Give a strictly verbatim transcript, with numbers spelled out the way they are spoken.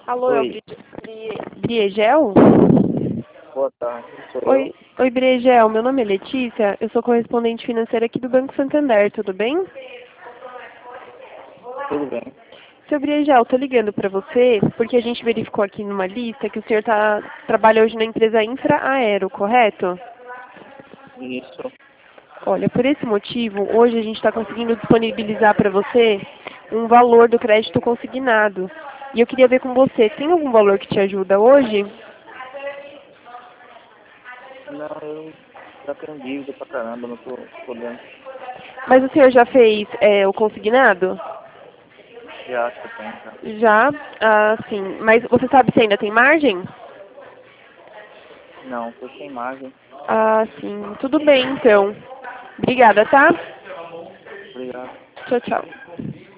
Alô, é o Oi, Bri- Bri- Briegel? boa tarde, sou eu. Oi, oi, Briegel, meu nome é Letícia, eu sou correspondente financeira aqui do Banco Santander, tudo bem? Tudo bem? Seu Briegel, tô ligando para você porque a gente verificou aqui numa lista que o senhor tá, trabalha hoje na empresa Infra Aero, correto? Isso. Olha, por esse motivo, hoje a gente está conseguindo disponibilizar para você um valor do crédito consignado. E eu queria ver com você, tem algum valor que te ajuda hoje? Não, eu já tenho dívida pra caramba, não tô podendo. Mas o senhor já fez é, o consignado? Já acho que tem, já. Já, ah, sim. Mas você sabe se ainda tem margem? Não, tô sem margem. Ah, sim. Tudo bem, então. Obrigada, tá? Obrigado. Tchau, tchau.